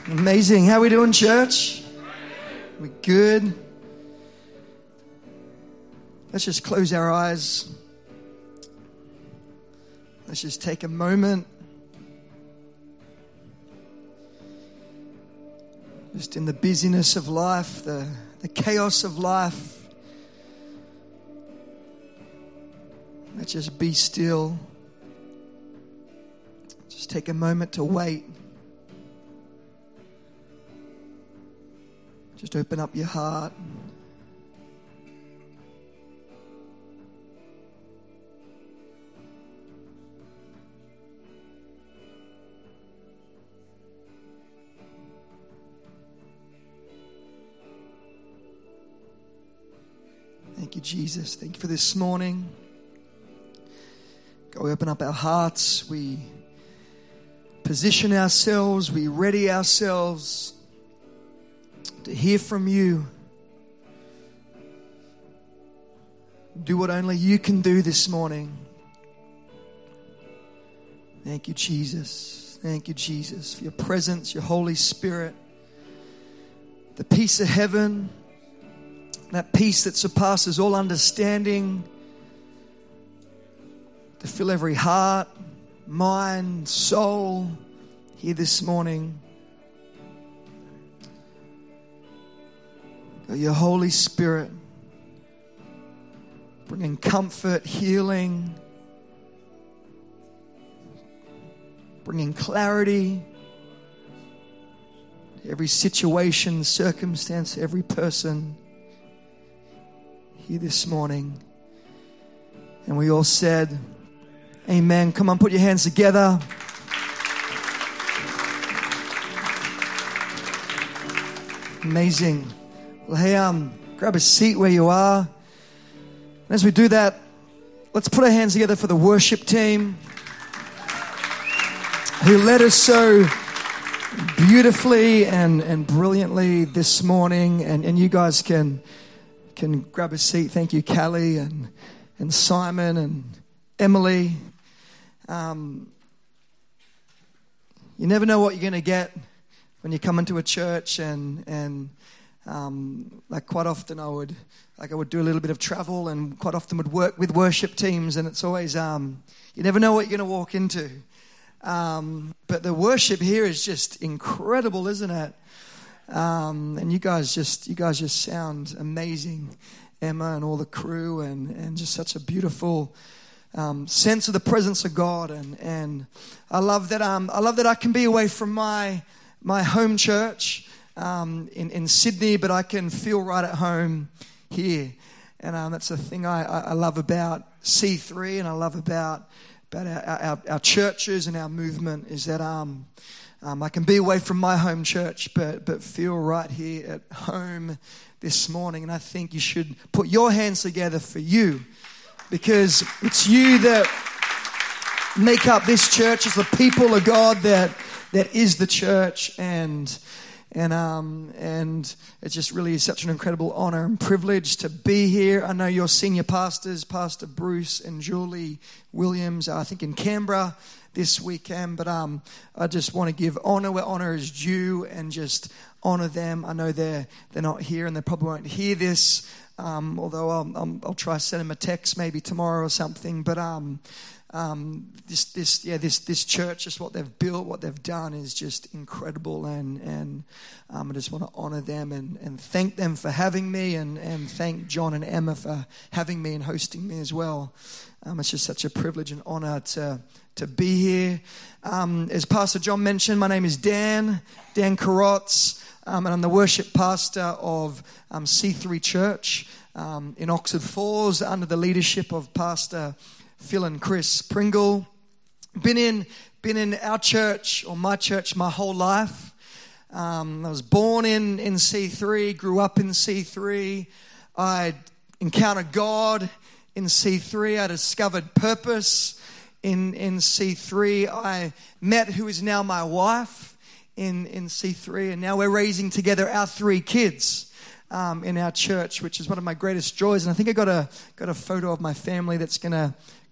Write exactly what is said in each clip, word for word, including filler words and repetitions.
Amazing. How we doing, church? We good? Let's just close our eyes. Let's just take a moment. Just in the busyness of life, the, the chaos of life. Let's just be still. Just take a moment to wait. Just open up your heart. Thank you, Jesus. Thank you for this morning. God, we open up our hearts. We position ourselves. We ready ourselves to hear from you. Do what only you can do this morning. Thank you, Jesus. Thank you, Jesus, for your presence, your Holy Spirit, the peace of heaven, that peace that surpasses all understanding, to fill every heart, mind, soul here this morning. Your Holy Spirit bringing comfort, healing, bringing clarity to every situation, circumstance, every person here this morning. And we all said, amen. Come on, put your hands together. Amazing. Well, hey, um, grab a seat where you are. And as we do that, let's put our hands together for the worship team who led us so beautifully and, and brilliantly this morning. And, and you guys can can grab a seat. Thank you, Callie and, and Simon and Emily. Um, you never know what you're going to get when you come into a church, and and Um, like quite often I would, like I would do a little bit of travel, and quite often would work with worship teams, and it's always, um, you never know what you're going to walk into. Um, but the worship here is just incredible, isn't it? Um, and you guys just, you guys just sound amazing, Emma and all the crew, and, and just such a beautiful um, sense of the presence of God. And, and I love that, um, I love that I can be away from my, my home church, Um, in, in Sydney, but I can feel right at home here. And um, that's the thing I, I love about C three, and I love about about our, our, our churches and our movement, is that um, um, I can be away from my home church, but but feel right here at home this morning. And I think you should put your hands together for you, because it's you that make up this church. It's the people of God that that is the church. And And um, and it just really is such an incredible honor and privilege to be here. I know your senior pastors, Pastor Bruce and Julie Williams, are, I think, in Canberra this weekend. But um, I just want to give honor where honor is due, and just honor them. I know they're they're not here, and they probably won't hear this. Um, although I'll, I'll, I'll try to send them a text maybe tomorrow or something. But um. Um, this, this, yeah, this, this church, just what they've built, what they've done, is just incredible, and and um, I just want to honor them and, and thank them for having me, and, and thank John and Emma for having me and hosting me as well. Um, it's just such a privilege and honor to to be here. Um, as Pastor John mentioned, my name is Dan Dan Karotz, um, and I'm the worship pastor of um, C three Church um, in Oxford Falls, under the leadership of Pastor Phil and Chris Pringle. Been in been in our church, or my church, my whole life. Um, I was born in, in C three, grew up in C three. I encountered God in C three. I discovered purpose in, in C three. I met who is now my wife in, in C three. And now we're raising together our three kids um, in our church, which is one of my greatest joys. And I think I got a got a photo of my family that's going to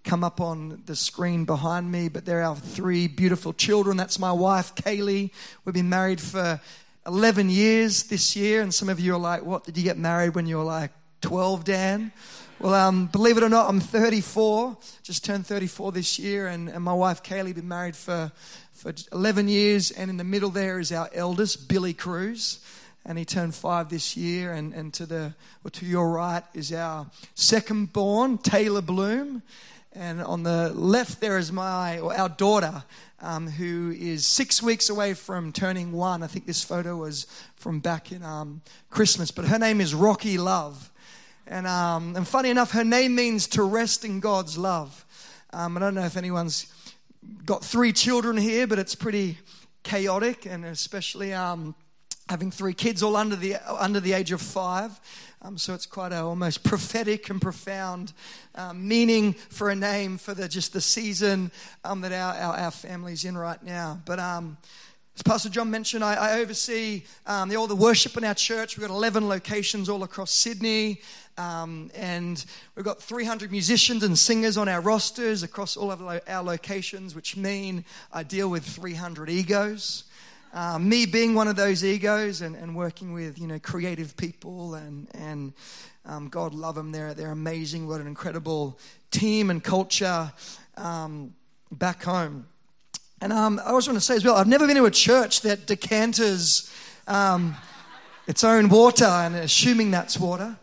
come up on the screen behind me, but they're our three beautiful children. That's my wife, Kaylee. We've been married for eleven years this year, and some of you are like, what, did you get married when you were like twelve, Dan? Well, um, believe it or not, I'm thirty-four, just turned thirty-four this year, and, and my wife, Kaylee, been married for, for eleven years, and in the middle there is our eldest, Billy Cruz, and he turned five this year, and, and to the or to your right is our second born, Taylor Bloom, and on the left there is my, or our daughter, um, who is six weeks away from turning one. I think this photo was from back in um, Christmas, but her name is Rocky Love. And, um, and funny enough, her name means to rest in God's love. Um, I don't know if anyone's got three children here, but it's pretty chaotic, and especially um, having three kids all under the under the age of five. Um, so it's quite a almost prophetic and profound um, meaning for a name for the just the season um, that our, our our family's in right now. But um, as Pastor John mentioned, I, I oversee um, the, all the worship in our church. We've got eleven locations all across Sydney. Um, and we've got three hundred musicians and singers on our rosters across all of our locations, which mean I deal with three hundred egos. Uh, me being one of those egos, and, and working with, you know, creative people, and and um, God love them. They're they're amazing. What an incredible team and culture um, back home. And um, I also want to say as well, I've never been to a church that decanters um, its own water, and assuming that's water.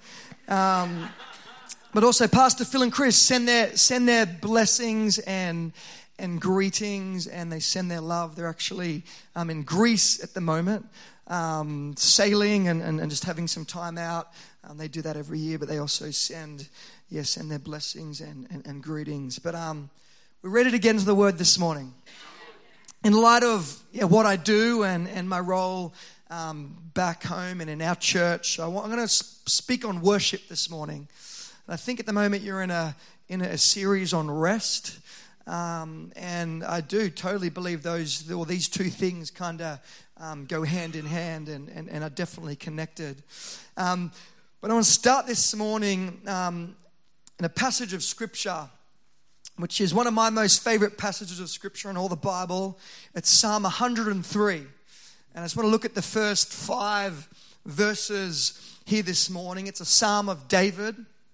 Um, but also Pastor Phil and Chris send their send their blessings and and greetings, and they send their love. They're actually um, in Greece at the moment, um, sailing and, and, and just having some time out. Um, they do that every year, but they also send yeah send their blessings and, and, and greetings. But um, we're ready to get into the Word this morning. In light of yeah, what I do and, and my role Um, back home and in our church, I want, I'm going to speak on worship this morning. And I think at the moment you're in a in a series on rest, um, and I do totally believe those or these two things kind of um, go hand in hand and, and, and are definitely connected. Um, but I want to start this morning um, in a passage of Scripture, which is one of my most favorite passages of Scripture in all the Bible. It's Psalm one hundred three. And I just want to look at the first five verses here this morning. It's a Psalm of David.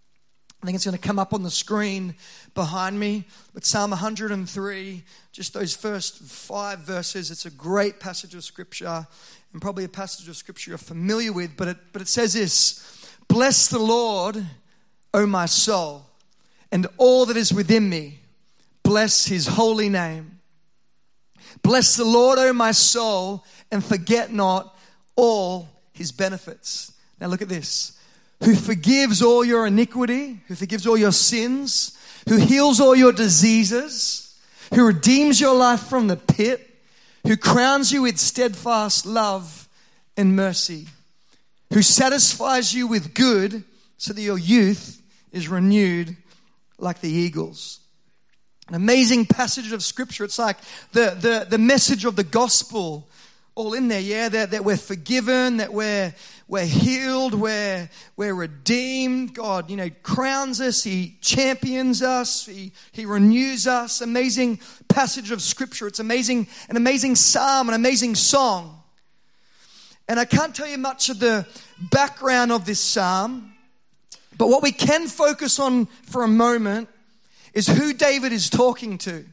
I think it's going to come up on the screen behind me. But Psalm one hundred three, just those first five verses, it's a great passage of Scripture, and probably a passage of Scripture you're familiar with. But it, but it says this: "Bless the Lord, O my soul, and all that is within me. Bless his holy name. Bless the Lord, O my soul, and forget not all his benefits." Now look at this. "Who forgives all your iniquity, who forgives all your sins, who heals all your diseases, who redeems your life from the pit, who crowns you with steadfast love and mercy, who satisfies you with good so that your youth is renewed like the eagles." An amazing passage of Scripture. It's like the, the, the message of the gospel all in there, yeah, that, that we're forgiven, that we're we're healed, we're we're redeemed. God, you know, crowns us, he champions us, he he renews us. Amazing passage of Scripture. It's amazing, an amazing psalm, an amazing song. And I can't tell you much of the background of this psalm, but what we can focus on for a moment is who David is talking to.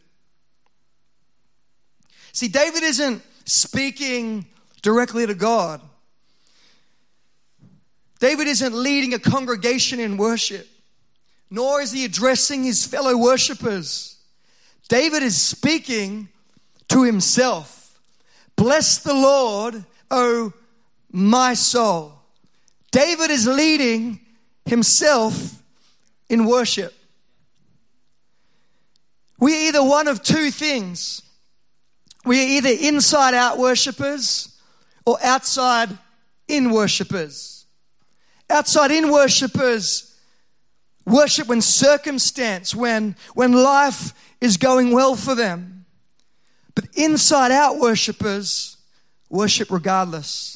See, David isn't speaking directly to God. David isn't leading a congregation in worship, nor is he addressing his fellow worshipers. David is speaking to himself. "Bless the Lord, O my soul." David is leading himself in worship. We're either one of two things. We're either inside out worshipers or outside in worshipers. Outside in worshipers worship when circumstance, when, when life is going well for them. But inside out worshipers worship regardless.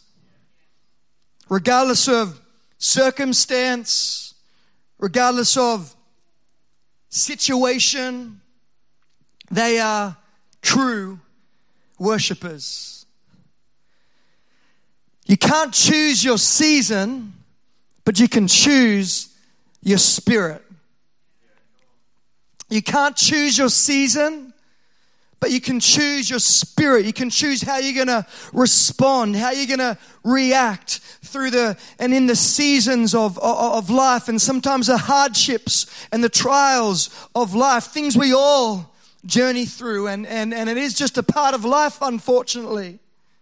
Regardless of circumstance, regardless of situation, they are true worshipers. You can't choose your season, but you can choose your spirit. You can't choose your season, but you can choose your spirit. You can choose how you're going to respond, how you're going to react through the and in the seasons of, of, of life, and sometimes the hardships and the trials of life, things we all journey through, and, and, and it is just a part of life, unfortunately.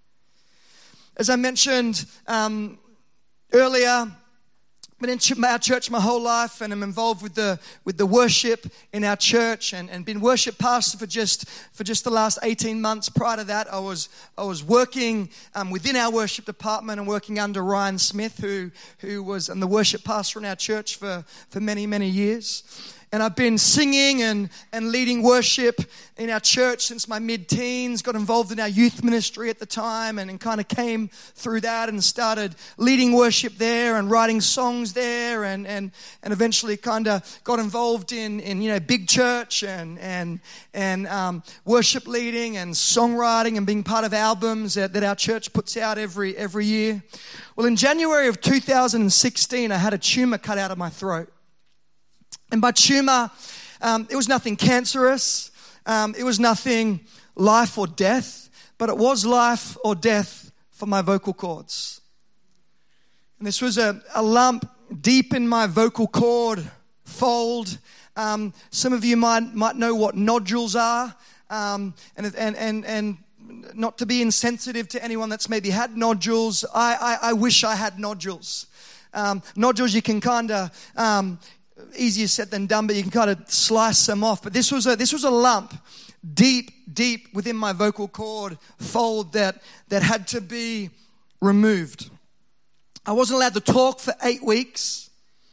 As I mentioned um, earlier, been in our church my whole life, and I'm involved with the with the worship in our church, and, and been worship pastor for just for just the last eighteen months. Prior to that, I was I was working um, within our worship department and working under Ryan Smith, who who was um, the worship pastor in our church for for many many years. And I've been singing and, and leading worship in our church since my mid-teens, got involved in our youth ministry at the time, and, and kind of came through that and started leading worship there and writing songs there, and and, and eventually kind of got involved in, in you know big church and and and um, worship leading and songwriting and being part of albums that, that our church puts out every every year. Well, in January of two thousand sixteen, I had a tumor cut out of my throat. And by tumor, um, it was nothing cancerous. Um, it was nothing life or death, but it was life or death for my vocal cords. And this was a, a lump deep in my vocal cord fold. Um, some of you might might know what nodules are, um, and and and and. Not to be insensitive to anyone that's maybe had nodules. I I, I wish I had nodules. Um, nodules you can kind of um, easier said than done, but you can kind of slice them off. But this was a this was a lump deep, deep within my vocal cord fold that that had to be removed. I wasn't allowed to talk for eight weeks.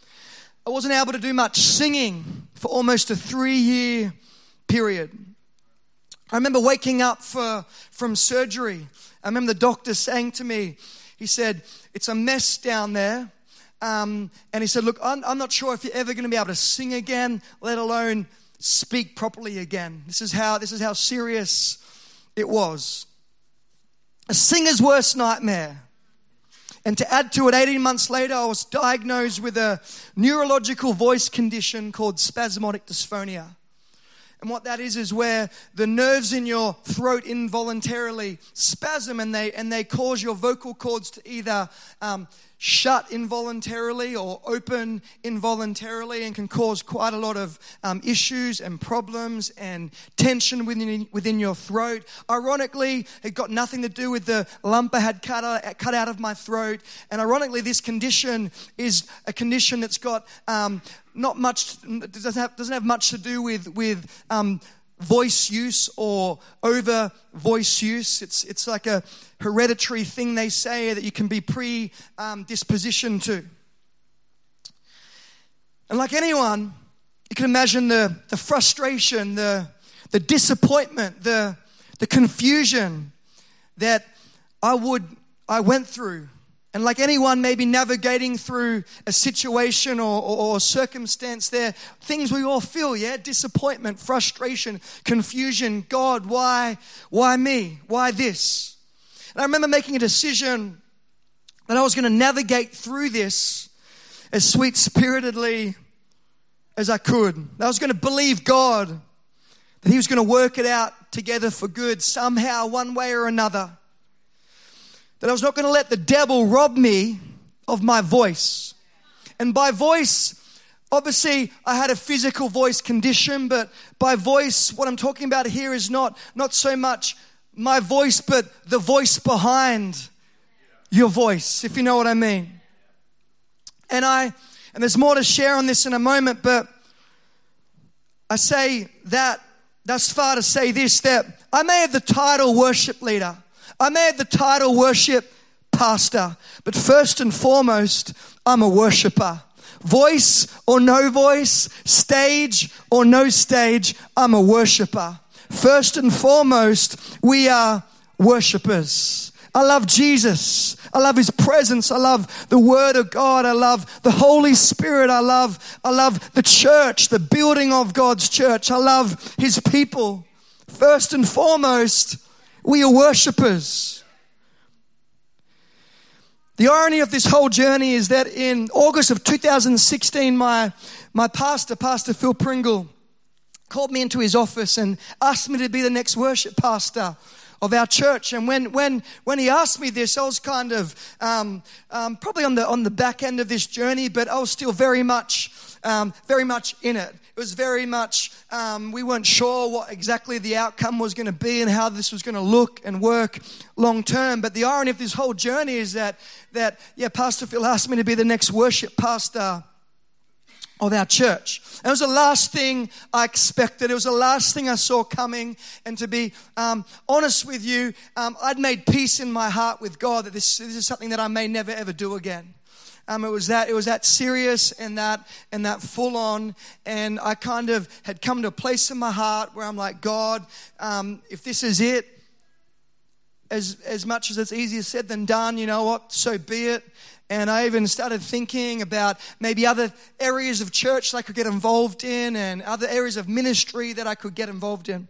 I wasn't able to do much singing for almost a three-year period. I remember waking up for, from surgery. I remember the doctor saying to me, he said, "It's a mess down there." Um, and he said, "Look, I'm, I'm not sure if you're ever going to be able to sing again, let alone speak properly again." This is how, this is how serious it was. A singer's worst nightmare. And to add to it, eighteen months later, I was diagnosed with a neurological voice condition called spasmodic dysphonia. And what that is is where the nerves in your throat involuntarily spasm, and they and they cause your vocal cords to either um, shut involuntarily or open involuntarily, and can cause quite a lot of um, issues and problems and tension within within your throat. Ironically, it got nothing to do with the lump I had cut out, cut out of my throat. And ironically, this condition is a condition that's got um, not much, doesn't have, doesn't have much to do with with um, voice use or over voice use. It's it's like a hereditary thing, they say, that you can be predispositioned um, to. And like anyone, you can imagine the the frustration, the the disappointment, the the confusion that I would I went through. And like anyone maybe navigating through a situation or, or, or circumstance, there things we all feel, yeah? Disappointment, frustration, confusion. God, why, why me? Why this? And I remember making a decision that I was going to navigate through this as sweet-spiritedly as I could. That I was going to believe God, that He was going to work it out together for good somehow, one way or another. That I was not going to let the devil rob me of my voice. And by voice, obviously I had a physical voice condition, but by voice, what I'm talking about here is not, not so much my voice, but the voice behind your voice, if you know what I mean. And I, and there's more to share on this in a moment, but I say that, thus far to say this, that I may have the title worship leader. I may have the title worship pastor, but first and foremost, I'm a worshiper. Voice or no voice, stage or no stage, I'm a worshiper. First and foremost, we are worshipers. I love Jesus. I love his presence. I love the word of God. I love the Holy Spirit. I love, I love the church, the building of God's church. I love his people. First and foremost, we are worshipers. The irony of this whole journey is that in August of two thousand sixteen, my, my pastor, Pastor Phil Pringle, called me into his office and asked me to be the next worship pastor of our church. And when when when he asked me this, I was kind of um, um, probably on the on the back end of this journey, but I was still very much um, very much in it. It was very much um, we weren't sure what exactly the outcome was going to be and how this was going to look and work long term. But the irony of this whole journey is that that yeah, Pastor Phil asked me to be the next worship pastor of our church. And it was the last thing I expected. It was the last thing I saw coming. And to be um, honest with you, um, I'd made peace in my heart with God that this, this is something that I may never ever do again. Um, it was that it was that serious and that and that full on. And I kind of had come to a place in my heart where I'm like, God, um, if this is it, as as much as it's easier said than done, you know what? So be it. And I even started thinking about maybe other areas of church that I could get involved in and other areas of ministry that I could get involved in.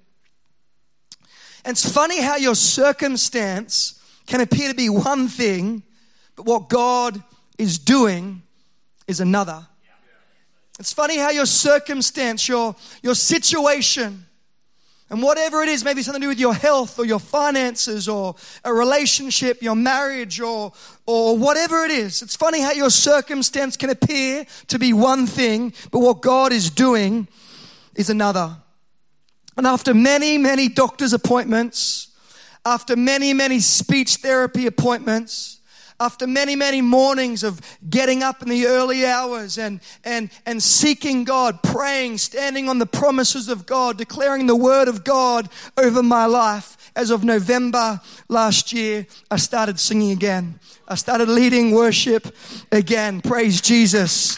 And it's funny how your circumstance can appear to be one thing, but what God is doing is another. It's funny how your circumstance, your, your situation, and whatever it is, maybe something to do with your health or your finances or a relationship, your marriage or or whatever it is. It's funny how your circumstance can appear to be one thing, but what God is doing is another. And after many, many doctor's appointments, after many, many speech therapy appointments, after many, many mornings of getting up in the early hours and, and, and seeking God, praying, standing on the promises of God, declaring the word of God over my life, as of November last year, I started singing again. I started leading worship again. Praise Jesus.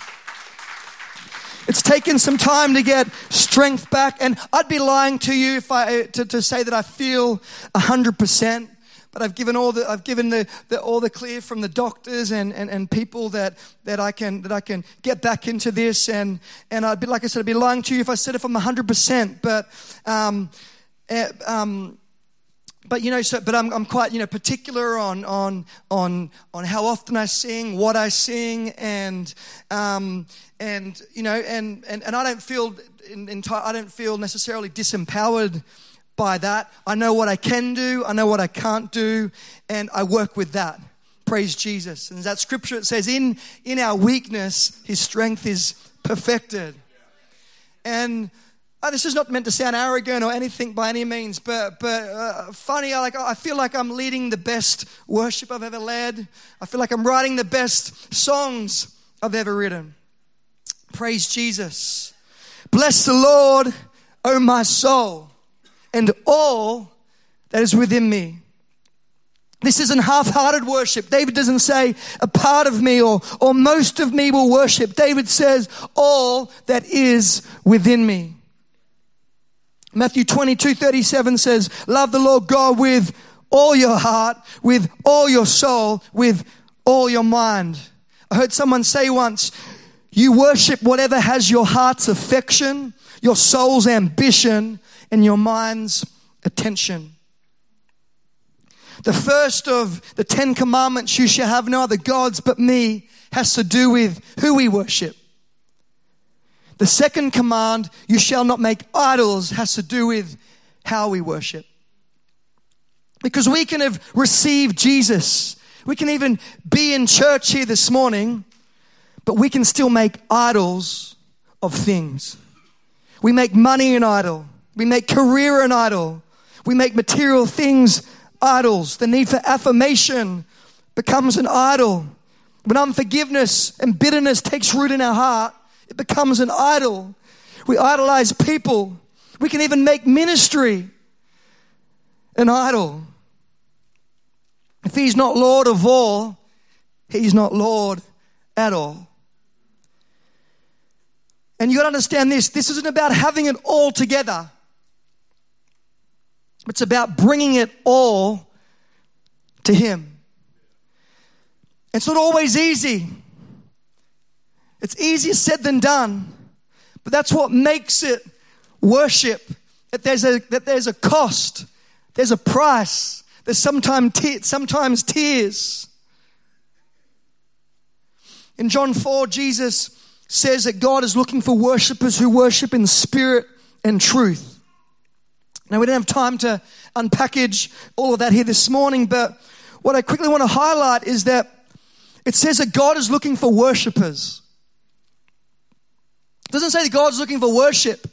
It's taken some time to get strength back, and I'd be lying to you if I to, to say that I feel a hundred percent. But I've given all the I've given the, the all the clear from the doctors and, and, and people that, that I can that I can get back into this, and and I'd be like I said I'd be lying to you if I said if I'm a hundred percent. But um, uh, um, but you know so but I'm I'm quite you know particular on on on on how often I sing, what I sing, and um and you know and and, and I don't feel in, in I don't feel necessarily disempowered by that. I know what I can do, I know what I can't do, and I work with that. Praise Jesus. And that scripture, it says, in, in our weakness, his strength is perfected. And oh, this is not meant to sound arrogant or anything by any means, but but uh, funny, I, like, I feel like I'm leading the best worship I've ever led. I feel like I'm writing the best songs I've ever written. Praise Jesus. Bless the Lord, O my soul, and all that is within me. This isn't half-hearted worship. David doesn't say a part of me or, or most of me will worship. David says all that is within me. Matthew twenty-two thirty-seven says, love the Lord God with all your heart, with all your soul, with all your mind. I heard someone say once, you worship whatever has your heart's affection, your soul's ambition, and your mind's attention. The first of the Ten Commandments, you shall have no other gods but me, has to do with who we worship. The second command, you shall not make idols, has to do with how we worship. Because we can have received Jesus. We can even be in church here this morning, but we can still make idols of things. We make money an idol. We make career an idol. We make material things idols. The need for affirmation becomes an idol. When unforgiveness and bitterness takes root in our heart, it becomes an idol. We idolize people. We can even make ministry an idol. If he's not Lord of all, he's not Lord at all. And you got to understand this. This isn't about having it all together. It's about bringing it all to Him. It's not always easy. It's easier said than done. But that's what makes it worship. That there's a, that there's a cost. There's a price. There's sometimes, te- sometimes tears. In John four, Jesus says that God is looking for worshipers who worship in spirit and truth. Now, we don't have time to unpackage all of that here this morning, but what I quickly want to highlight is that it says that God is looking for worshipers. It doesn't say that God's looking for worship.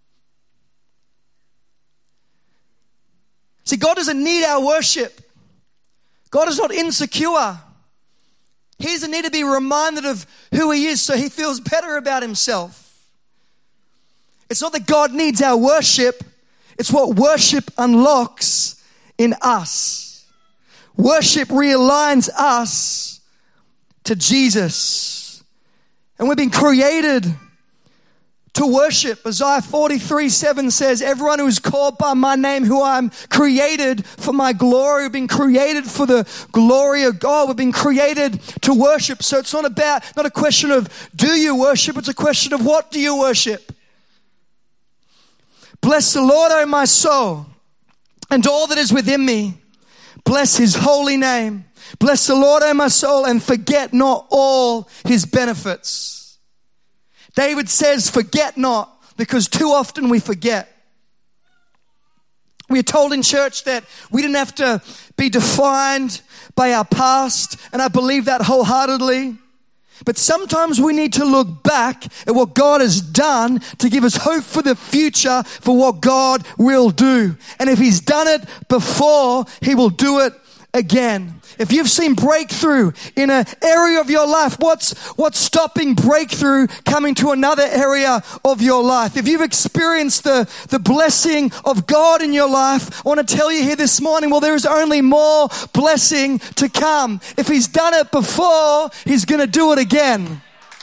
See, God doesn't need our worship. God is not insecure. He doesn't need to be reminded of who He is so He feels better about Himself. It's not that God needs our worship. It's what worship unlocks in us. Worship realigns us to Jesus. And we've been created to worship. Isaiah forty-three seven says, everyone who is called by my name, who I'm created for my glory. We've been created for the glory of God. We've been created to worship. So it's not about, not a question of do you worship, it's a question of what do you worship. Bless the Lord, O my soul, and all that is within me. Bless His holy name. Bless the Lord, O my soul, and forget not all His benefits. David says, forget not, because too often we forget. We are told in church that we didn't have to be defined by our past, and I believe that wholeheartedly. But sometimes we need to look back at what God has done to give us hope for the future, for what God will do. And if He's done it before, He will do it again. If you've seen breakthrough in an area of your life, what's what's stopping breakthrough coming to another area of your life? If you've experienced the, the blessing of God in your life, I want to tell you here this morning, well, there is only more blessing to come. If He's done it before, He's going to do it again.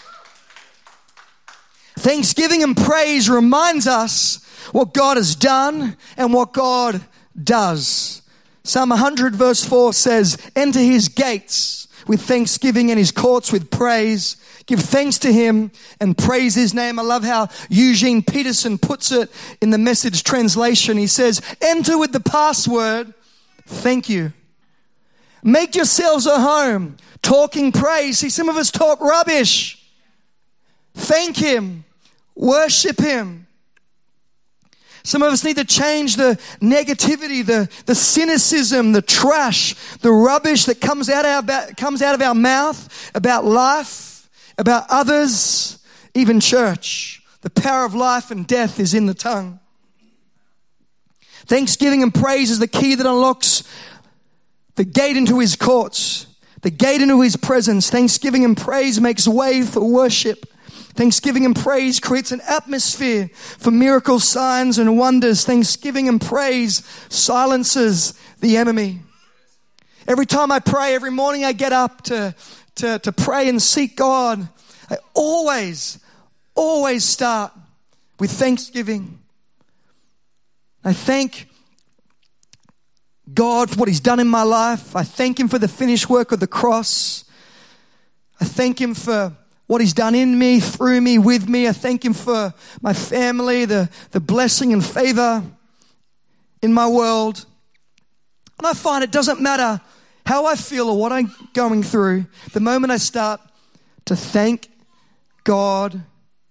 Thanksgiving and praise reminds us what God has done and what God does. Psalm one hundred verse four says, enter His gates with thanksgiving and His courts with praise. Give thanks to Him and praise His name. I love how Eugene Peterson puts it in the Message translation. He says, enter with the password, thank you. Make yourselves a home, talking praise. See, some of us talk rubbish. Thank Him. Worship Him. Some of us need to change the negativity, the, the cynicism, the trash, the rubbish that comes out, of our, comes out of our mouth about life, about others, even church. The power of life and death is in the tongue. Thanksgiving and praise is the key that unlocks the gate into His courts, the gate into His presence. Thanksgiving and praise makes way for worship. Thanksgiving and praise creates an atmosphere for miracles, signs, and wonders. Thanksgiving and praise silences the enemy. Every time I pray, every morning I get up to, to, to pray and seek God, I always, always start with thanksgiving. I thank God for what He's done in my life. I thank Him for the finished work of the cross. I thank Him for what He's done in me, through me, with me. I thank Him for my family, the, the blessing and favor in my world. And I find it doesn't matter how I feel or what I'm going through. The moment I start to thank God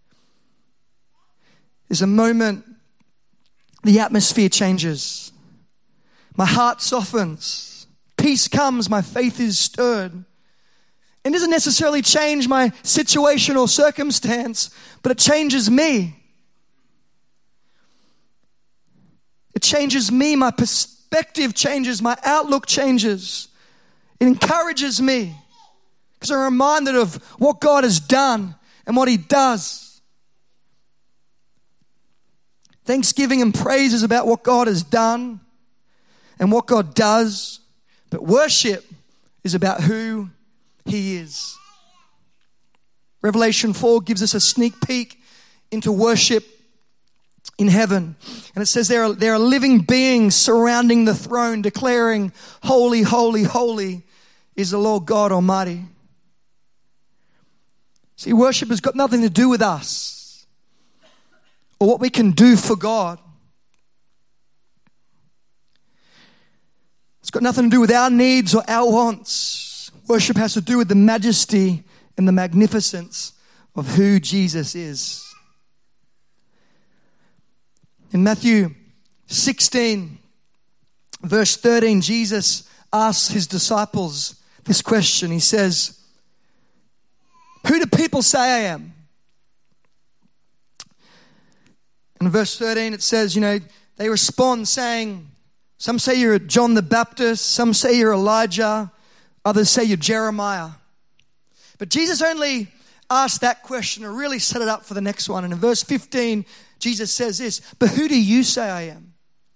is a moment the atmosphere changes. My heart softens. Peace comes. My faith is stirred. It doesn't necessarily change my situation or circumstance, but it changes me. It changes me. My perspective changes. My outlook changes. It encourages me because I'm reminded of what God has done and what He does. Thanksgiving and praise is about what God has done and what God does, but worship is about who He is. Revelation four gives us a sneak peek into worship in heaven. And it says there are, there are living beings surrounding the throne, declaring, holy, holy, holy is the Lord God Almighty. See, worship has got nothing to do with us or what we can do for God. It's got nothing to do with our needs or our wants. Worship has to do with the majesty and the magnificence of who Jesus is. In Matthew sixteen, verse thirteen, Jesus asks his disciples this question. He says, who do people say I am? In verse thirteen, it says, you know, they respond saying, some say you're John the Baptist, some say you're Elijah, others say you're Jeremiah. But Jesus only asked that question and really set it up for the next one. And in verse fifteen, Jesus says this, but who do you say I am?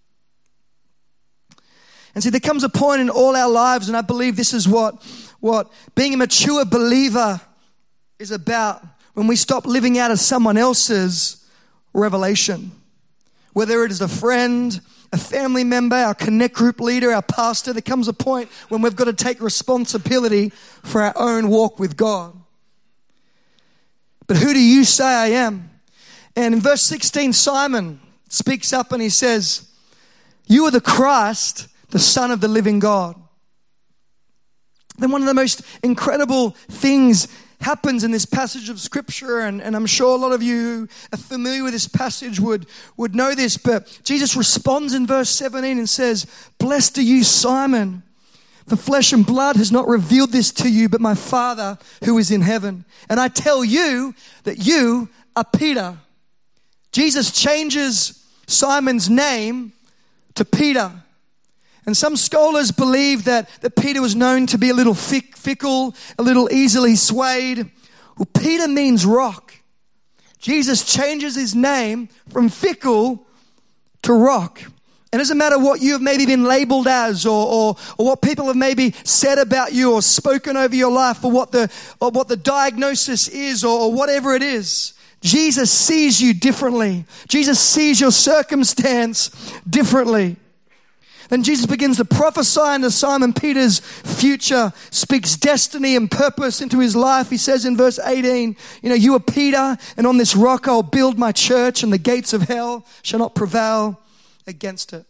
And see, there comes a point in all our lives, and I believe this is what, what being a mature believer is about, when we stop living out of someone else's revelation. Whether it is a friend, a family member, our connect group leader, our pastor, there comes a point when we've got to take responsibility for our own walk with God. But who do you say I am? And in verse sixteen, Simon speaks up and he says, you are the Christ, the Son of the living God. Then one of the most incredible things happens in this passage of Scripture, and, and I'm sure a lot of you who are familiar with this passage would, would know this, but Jesus responds in verse seventeen and says, blessed are you, Simon, for flesh and blood has not revealed this to you, but my Father who is in heaven. And I tell you that you are Peter. Jesus changes Simon's name to Peter. And some scholars believe that, that Peter was known to be a little fick, fickle, a little easily swayed. Well, Peter means rock. Jesus changes his name from fickle to rock. And it doesn't matter what you have maybe been labeled as, or, or, or what people have maybe said about you or spoken over your life, or what the, or what the diagnosis is, or, or whatever it is. Jesus sees you differently. Jesus sees your circumstance differently. Then Jesus begins to prophesy into Simon Peter's future, speaks destiny and purpose into his life. He says in verse eighteen, you know, you are Peter, and on this rock I'll build my church, and the gates of hell shall not prevail against it.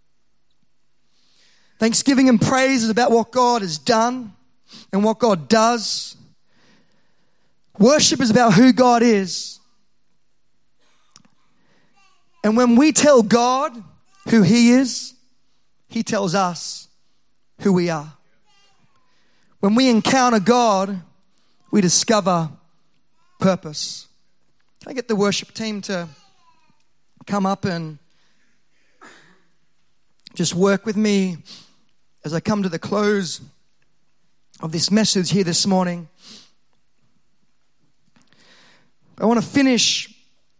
Thanksgiving and praise is about what God has done and what God does. Worship is about who God is. And when we tell God who He is, He tells us who we are. When we encounter God, we discover purpose. Can I get the worship team to come up and just work with me as I come to the close of this message here this morning? I want to finish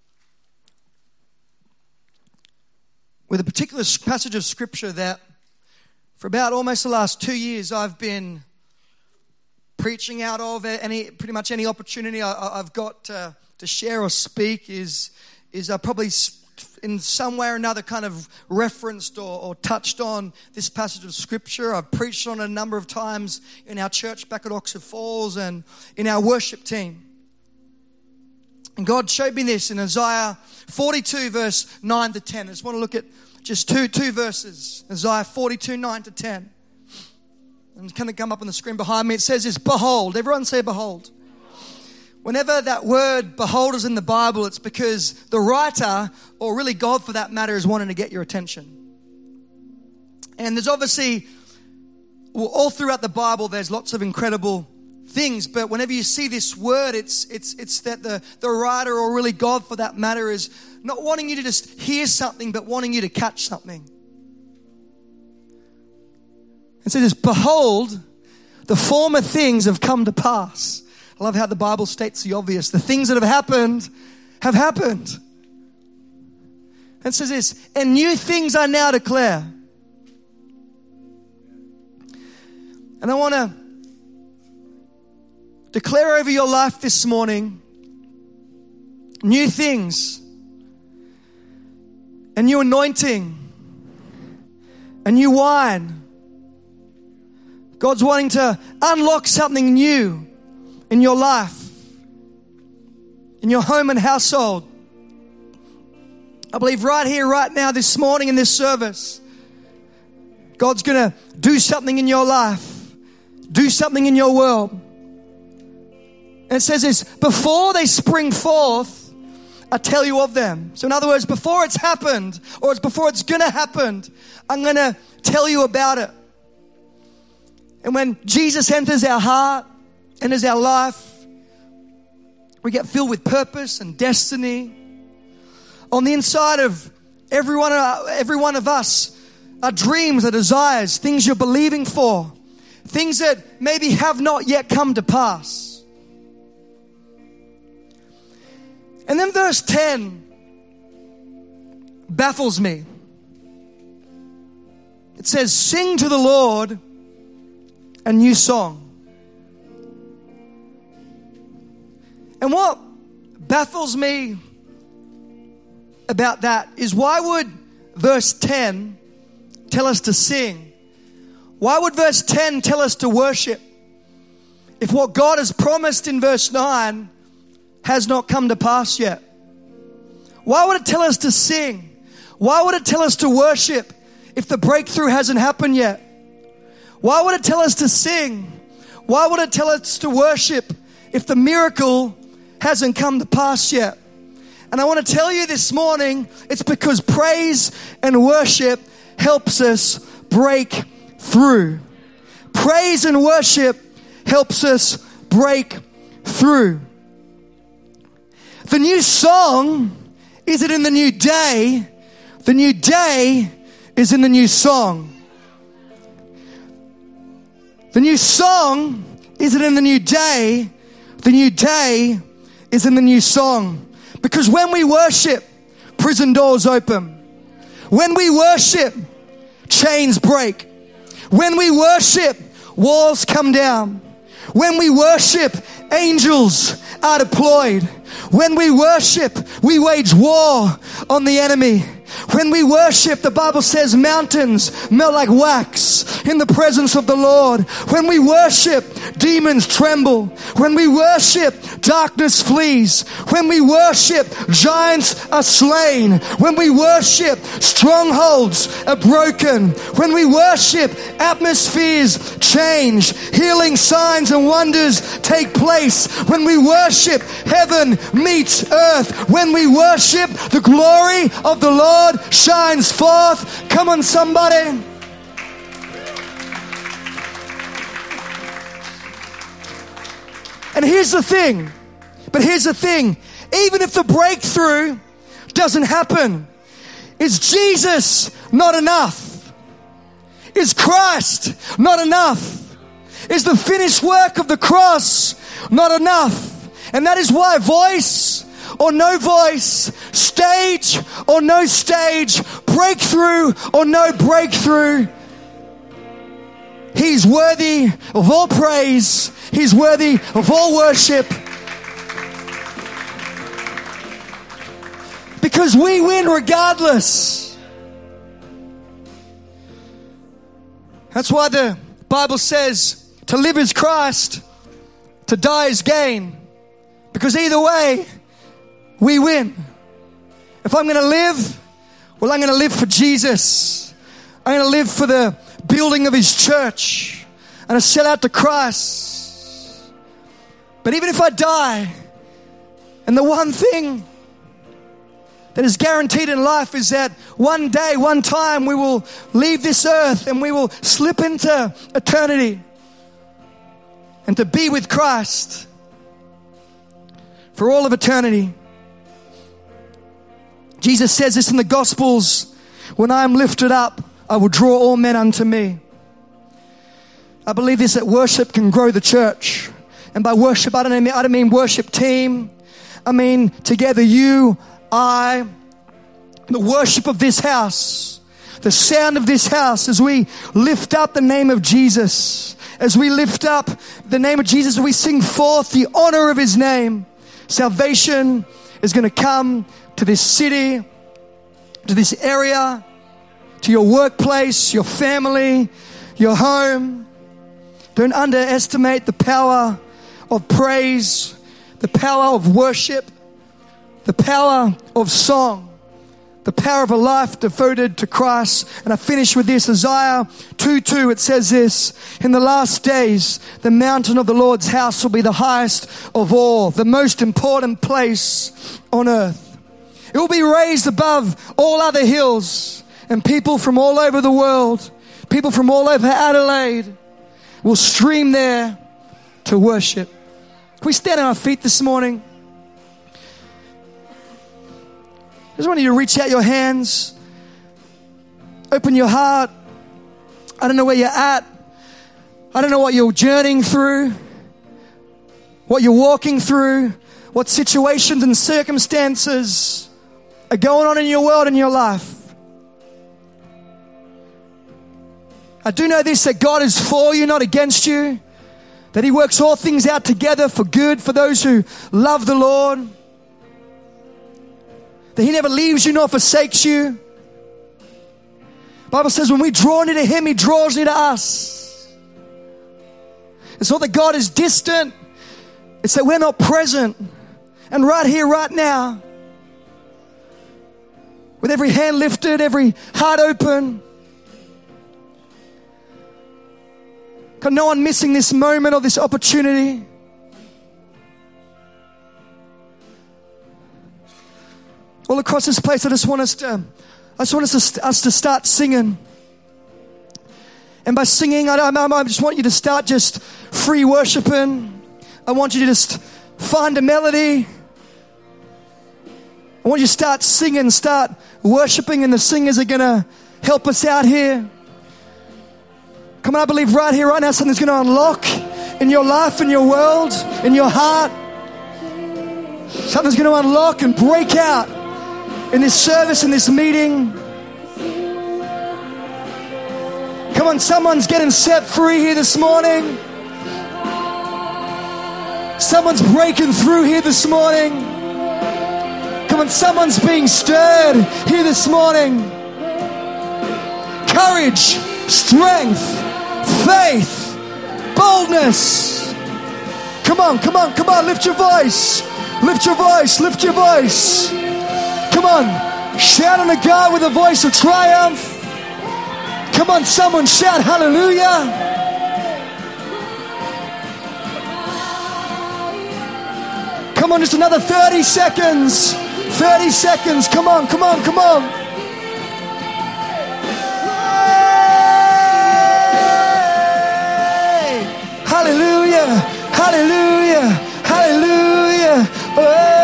with a particular passage of Scripture that for about almost the last two years I've been preaching out of. Any pretty much any opportunity I, I've got to, to share or speak is is uh, probably in some way or another kind of referenced or, or touched on this passage of Scripture. I've preached on it a number of times in our church back at Oxford Falls and in our worship team. And God showed me this in Isaiah forty-two, verse nine to ten. I just want to look at just two, two verses. Isaiah forty-two, nine to ten. And it's going to come up on the screen behind me. It says this, behold. Everyone say behold. Whenever that word behold is in the Bible, it's because the writer, or really God for that matter, is wanting to get your attention. And there's obviously, well, all throughout the Bible, there's lots of incredible things, but whenever you see this word, it's it's it's that the, the writer, or really God for that matter, is not wanting you to just hear something, but wanting you to catch something. And so this, behold, the former things have come to pass. I love how the Bible states the obvious. The things that have happened have happened. And it says this, and new things I now declare. And I want to declare over your life this morning new things. a new anointing, a new wine. God's wanting to unlock something new in your life, in your home and household. I believe right here, right now, this morning in this service, God's going to do something in your life, do something in your world. And it says this, before they spring forth, I tell you of them. So in other words, before it's happened, or it's before it's going to happen, I'm going to tell you about it. And when Jesus enters our heart, enters our life, we get filled with purpose and destiny. On the inside of every one of, every one of us are dreams, are desires, things you're believing for, things that maybe have not yet come to pass. And then verse ten baffles me. It says, sing to the Lord a new song. And what baffles me about that is, why would verse ten tell us to sing? Why would verse ten tell us to worship if what God has promised in verse nine has not come to pass yet? Why would it tell us to sing? Why would it tell us to worship if the breakthrough hasn't happened yet? Why would it tell us to sing? Why would it tell us to worship if the miracle hasn't come to pass yet? And I want to tell you this morning, it's because praise and worship helps us break through. Praise and worship helps us break through. The new song isn't in the new day. The new day is in the new song. The new song isn't in the new day. The new day is in the new song. Because when we worship, prison doors open. When we worship, chains break. When we worship, walls come down. When we worship, angels are deployed. When we worship, we wage war on the enemy. When we worship, the Bible says mountains melt like wax in the presence of the Lord. When we worship, demons tremble. When we worship, darkness flees. When we worship, giants are slain. When we worship, strongholds are broken. When we worship, atmospheres change. Healing signs and wonders take place. When we worship, heaven meets earth. When we worship, the glory of the Lord shines forth. Come on, somebody. And here's the thing. But here's the thing. Even if the breakthrough doesn't happen, is Jesus not enough? Is Christ not enough? Is the finished work of the cross not enough? And that is why voice or no voice, stage or no stage, breakthrough or no breakthrough, He's worthy of all praise. He's worthy of all worship. Because we win regardless. That's why the Bible says to live is Christ, to die is gain. Because either way, we win. If I'm going to live, well, I'm going to live for Jesus. I'm going to live for the building of His church. I'm going to sell out to Christ. But even if I die, and the one thing that is guaranteed in life is that one day, one time, we will leave this earth and we will slip into eternity and to be with Christ for all of eternity. Jesus says this in the Gospels, when I am lifted up, I will draw all men unto me. I believe this, that worship can grow the church. And by worship, I don't mean, I don't mean worship team. I mean together, you, I, the worship of this house, the sound of this house, as we lift up the name of Jesus, as we lift up the name of Jesus, as we sing forth the honor of His name, salvation is going to come to this city. to this area, to your workplace, your family, your home. Don't underestimate the power of praise, the power of worship, the power of song, the power of a life devoted to Christ. And I finish with this, Isaiah two two, it says this, in the last days, the mountain of the Lord's house will be the highest of all, the most important place on earth. It will be raised above all other hills, and people from all over the world, people from all over Adelaide will stream there to worship. Can we stand on our feet this morning? I just want you to reach out your hands, open your heart. I don't know where you're at. I don't know what you're journeying through, what you're walking through, what situations and circumstances are going on in your world and your life. I do know this, that God is for you, not against you, that He works all things out together for good for those who love the Lord, that He never leaves you nor forsakes you. The Bible says when we draw near to Him, He draws near to us. It's not that God is distant. It's that we're not present. And right here, right now, with every hand lifted, every heart open, got no one missing this moment or this opportunity. All across this place, I just want us to, I just want us to, us to start singing. And by singing, I, I, I just want you to start just free worshiping. I want you to just find a melody. I want you to start singing, start worshiping, and the singers are going to help us out here. Come on, I believe right here, right now, something's going to unlock in your life, in your world, in your heart. Something's going to unlock and break out in this service, in this meeting. Come on, someone's getting set free here this morning. Someone's breaking through here this morning. Come on, someone's being stirred here this morning. Courage, strength, faith, boldness. Come on, come on, come on, lift your voice. Lift your voice, lift your voice. Come on, shout on a God with a voice of triumph. Come on, someone shout hallelujah. Come on, just another thirty seconds. thirty seconds, come on, come on, come on. Hey! Hallelujah, hallelujah, hallelujah. Hey!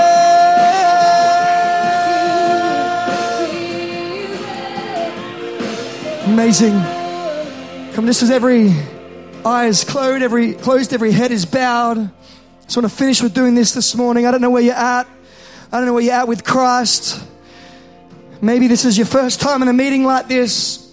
Amazing. Come, this is every eye is closed, every closed, every head is bowed. I just want to finish with doing this this morning. I don't know where you're at. I don't know where you're at with Christ. Maybe this is your first time in a meeting like this.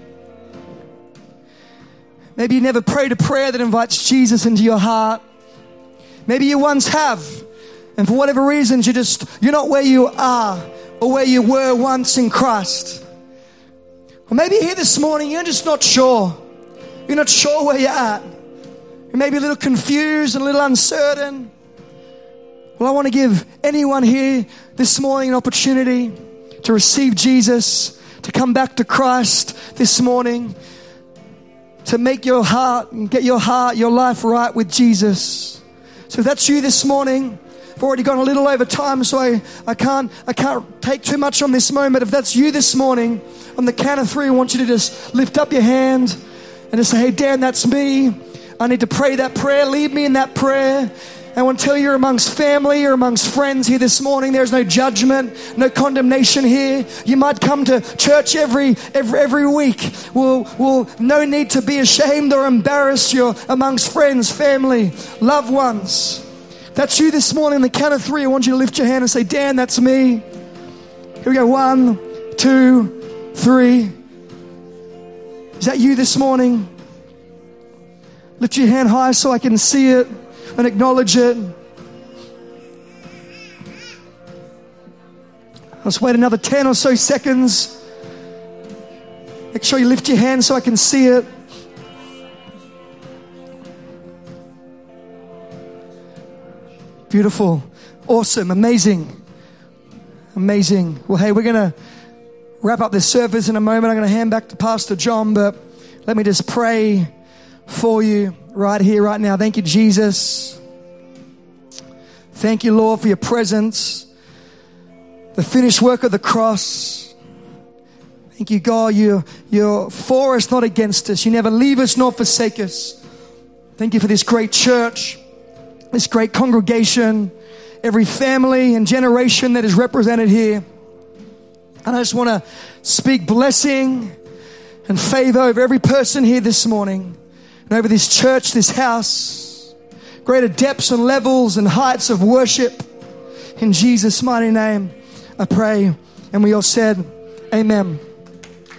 Maybe you never prayed a prayer that invites Jesus into your heart. Maybe you once have, and for whatever reasons you just you're not where you are or where you were once in Christ. Or maybe you're here this morning, you're just not sure. You're not sure where you're at. You may be a little confused and a little uncertain. Well, I want to give anyone here this morning an opportunity to receive Jesus, to come back to Christ this morning, to make your heart and get your heart, your life right with Jesus. So if that's you this morning, I've already gone a little over time, so I, I can't I can't take too much on this moment. If that's you this morning, on the count of three, I want you to just lift up your hand and just say, hey, Dan, that's me. I need to pray that prayer. Lead me in that prayer. I want to tell you, you're amongst family, you're amongst friends here this morning. There's no judgment, no condemnation here. You might come to church every every every week. Well, well, no need to be ashamed or embarrassed. You're amongst friends, family, loved ones. That's you this morning. On the count of three, I want you to lift your hand and say, Dan, that's me. Here we go. One, two, three. Is that you this morning? Lift your hand high so I can see it and acknowledge it. Let's wait another ten or so seconds. Make sure you lift your hand so I can see it. Beautiful. Awesome. Amazing. Amazing. Well, hey, we're going to wrap up this service in a moment. I'm going to hand back to Pastor John, but let me just pray for you right here, right now. Thank you, Jesus. Thank you, Lord, for your presence, the finished work of the cross. Thank you, God, you're, you're for us, not against us. You never leave us nor forsake us. Thank you for this great church, this great congregation, every family and generation that is represented here. And I just want to speak blessing and favor over every person here this morning and over this church, this house, greater depths and levels and heights of worship. In Jesus' mighty name, I pray. And we all said, amen.